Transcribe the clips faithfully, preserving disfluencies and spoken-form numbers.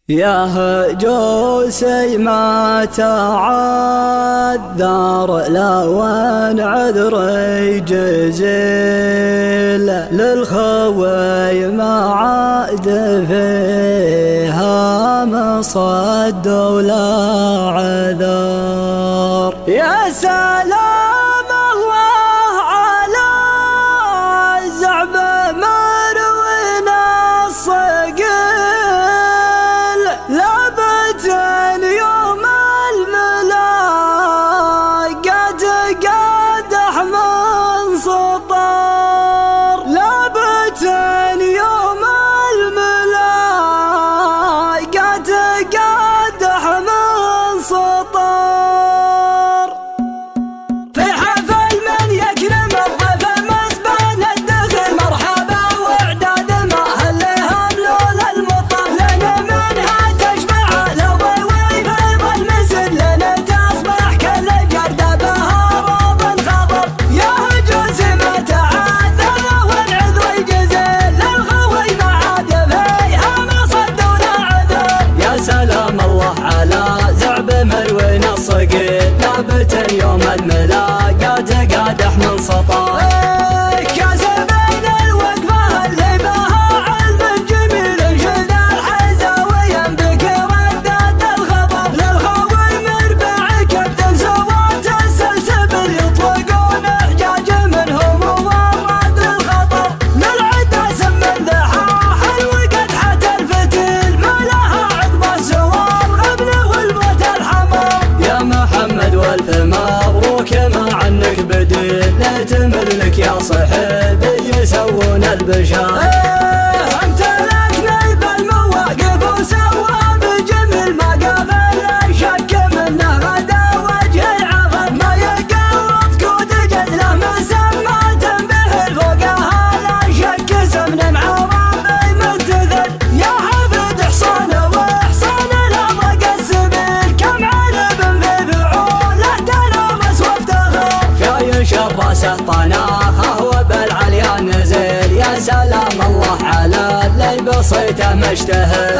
يا هجوسي ما تعذر لا وين عذري جزيل للخوي ما عاد فيها مصد ولا عذر. يا سلام الله على زعب مروينا الصقيل لابت اليوم الملاقات قادح من سطر لابت اليوم الملاقات قادح من سطر. في حفل من يكرم الضيف المزبان الدخل مرحبا واعداد ما هلهم لول المطر لنا منها تشبع لضوي فيض المسد لنا تصبح كل الجرد بها روض خضر. يا هجوس ما تعذر والعذر جزيل للغوي ما عاد فيها مصد ولا عذر. يا سلام الله على زعب مروين الصقيل لابت اليوم الملاقات قادح من سطر. كاس بين الوقفة اللي بها علم جميل شد الحزاوي بك ردات الخبر للخوي مربع كبد سوات السلسبل يطلقون احجاج منهم وورد الخطر للعدا سمن ذحاح الوقت حتى الفتيل ما لها عقبه سوار غبن والموت الحمر. يا محمد والف مبروك ما عنك بديل لا تملك يا صحيبي يسوون البشر. انت لك نيب المواقف وسوى بجميل ما قابل الشك منه غدا وجه عظم ما يقرط كود جدله مسمات به الفقهاء لا شك سمن عربي ممتثل. يا حفظ حصان وحصان الامرق السبيل كم علب في فعوله تنامس وافتخر. شايش الراسه طناها وبالعليا نزل يا سلام الله على اللي بصيته مشتهر.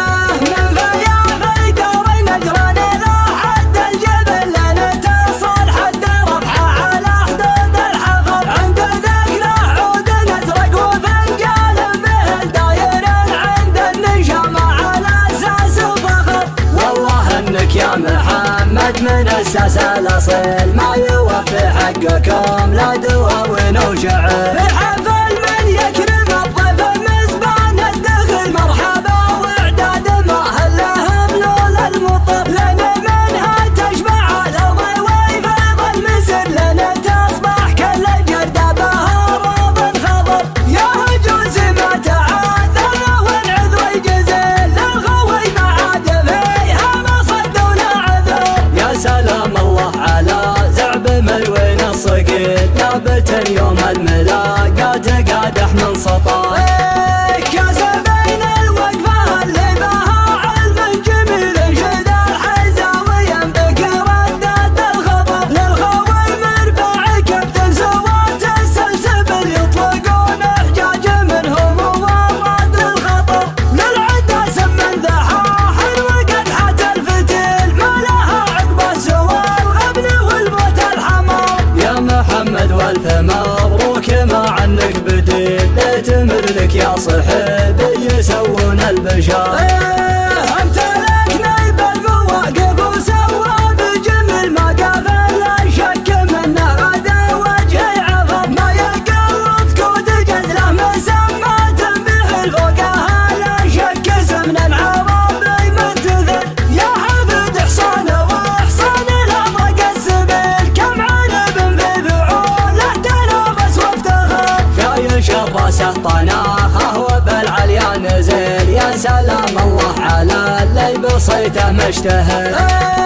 من فياض دوري نجران الى حد الجبل لنا تصل حد رفعه على حدود الحفر عند ذاك له عود نزرق وفنجال به الداير عند النشامه على اساس وفخر. والله انك يا محمد من اساس الاصيل ما يوفي حقكم لا دواوين وشعر. في حفل من يكرم الضيف المزبان الدخل مرحبا واعداد ما هلهم لول المطر لنا منها تشبع لضوي فيض المسر لنا تصبح كل الجرد بها روض خضر. يا هجوس ما تعذر والعذر جزيل للغوي ما عاد فيها مصد ولا عذر. يا سلام الله على زعب مروين الصقيل لابت اليوم الملاقات قادح من سطر. كاس بين الوقفة اللي بها علم جميل شد الحزاوي بك ردات الخبر للخوي مربع كبد سوات السلسبل يطلقون احجاج منهم وورد الخطر للعدا سمن ذحاح الوقت حتى الفتيل ما لها عقبه سوار غبن والموت الحمر. يا محمد والف مبروك ما عنك بديل لا تملك يا صحيبي يسوون البشر. انت لك نيب المواقف وسوى بجميل ما قابل الشك منه غدا وجه عظم ما يقرط كود جدله مسمات به الفقهاء لا شك سمن العربي ممتثل. يا حفظ حصان وحصان الامرق السبيل كم علب في فعوله تنامس وافتخر. شايش الراسه طناها وبالعليا نزل يا سلام الله على اللي بصيته مشتهر.